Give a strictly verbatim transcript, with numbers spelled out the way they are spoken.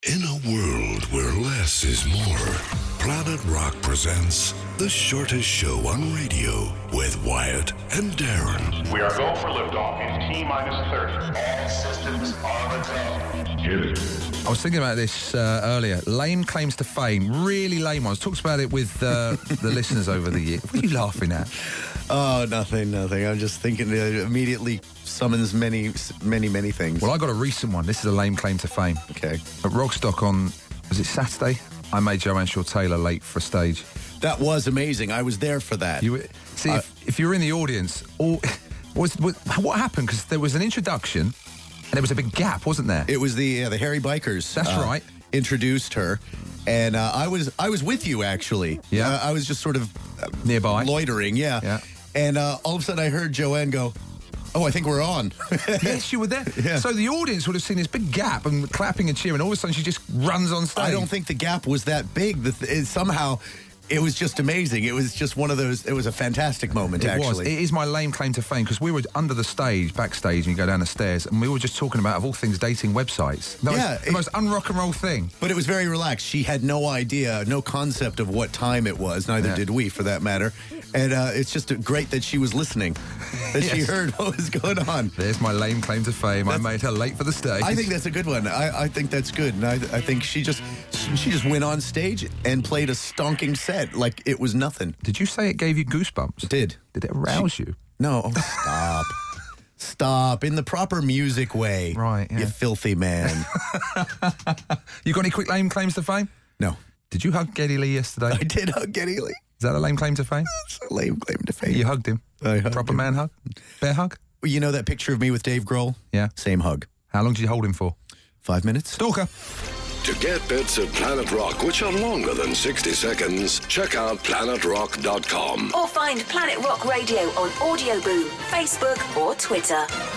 In a world where less is more, Planet Rock presents The Shortest Show on Radio with Wyatt and Darren. We are go for liftoff in T minus thirty. All systems are go. Hit it. I was thinking about this uh, earlier. Lame claims to fame, really lame ones. Talks about it with uh, the listeners over the year. What are you laughing at? Oh, nothing, nothing. I'm just thinking it immediately summons many, many, many things. Well, I got a recent one. This is a lame claim to fame. Okay. At Rockstock on, was it Saturday? I made Joanne Shaw-Taylor late for a stage. That was amazing. I was there for that. You were, see, Uh, if, if you were in the audience, all, was, was, what happened? Because there was an introduction, and there was a big gap, wasn't there? It was the yeah, the Harry Bikers. That's uh, right. Introduced her, and uh, I was I was with you actually. Yeah. Uh, I was just sort of uh, Nearby. loitering. Yeah. Yeah. And uh, all of a sudden, I heard Joanne go, "Oh, I think we're on." Yes, you were there. Yeah. So the audience would have seen this big gap and clapping and cheering. All of a sudden, she just runs on stage. I don't think the gap was that big. The th- it, somehow, it was just amazing. It was just one of those. It was a fantastic moment. It actually, was. It is my lame claim to fame because we were under the stage, backstage, and you go down the stairs, and we were just talking about, of all things, dating websites. That Yeah, was the it- most un-rock and roll thing. But it was very relaxed. She had no idea, no concept of what time it was. Neither Yeah. did we, for that matter. And uh, it's just great that she was listening, that she Yes. heard what was going on. There's my lame claim to fame. I That's- made her late for the stage. I think that's a good one. I, I think that's good. And I, I think she just she just went on stage and played a stonking set like it was nothing. Did you say it gave you goosebumps? It did. Did it arouse you? No, oh, stop. Stop. In the proper music way. Right, yeah. You filthy man. You got any quick lame claims to fame? No. Did you hug Geddy Lee yesterday? I did hug Geddy Lee. Is that a lame claim to fame? It's a lame claim to fame. You hugged him. I hugged Proper him. man hug? Bear hug? You know that picture of me with Dave Grohl? Yeah. Same hug. How long did you hold him for? Five minutes? Stalker. To get bits at Planet Rock, which are longer than sixty seconds, check out planet rock dot com. Or find Planet Rock Radio on Audio Boom, Facebook or Twitter.